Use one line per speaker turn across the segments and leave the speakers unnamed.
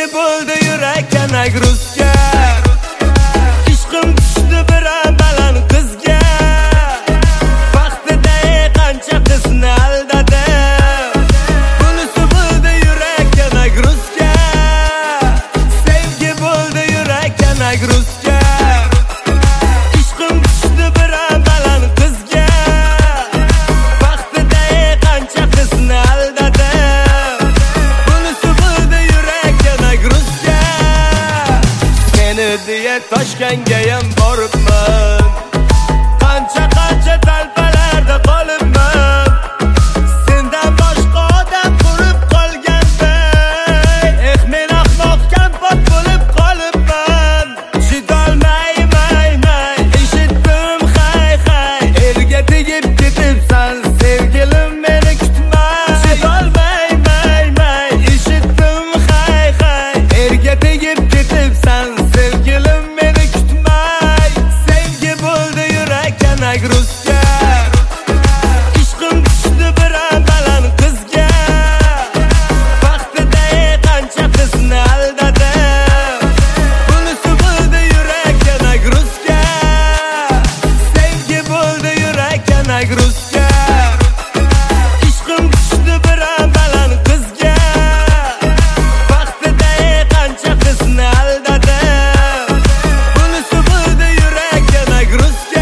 bo'ldi yurakka nagruzga. Ishqim tushdi bir amalan qizga. Vaqtida qancha qizni aldadim. Bunisi bo'ldi yurakka nagruzga. Sevgi bo'ldi yurakka nagruzga. Ishqim tushdi bir amalan qizga. Vaqtida qancha qizni aldadim. Bunisi bo'ldi yurakka nagruzga. Seni diye Toshkentga ham boribman. Qancha talpalarda qolibman. Sendan boshqa odam qurib qolganday. Men ahmoq kampot bo'lib qolibman. Chidolmayman, eshitdim hay. Erga tegib ketibsan, sevgilim meni kutma. Chidolmayman, eshitdim hay. Erga tegib ketibsan, sevgilim meni kutmay. Sevgi bo'ldi yurakka nagruzga. Ishqim tushdi bir amalan qizga. Vaqtida qancha qizni aldadim. Bunisi bo'ldi yurakka nagruzga. Sevgi bo'ldi yurakka nagruzga. Ishqim tushdi bir amalan qizga. Vaqtida qancha qizni aldadim. Bunisi bo'ldi yurakka nagruzga.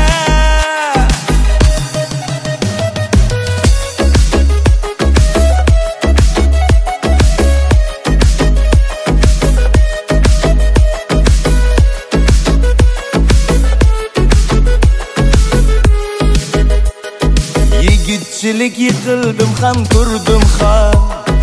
Yigitchilik yiqildim ham turdim ham.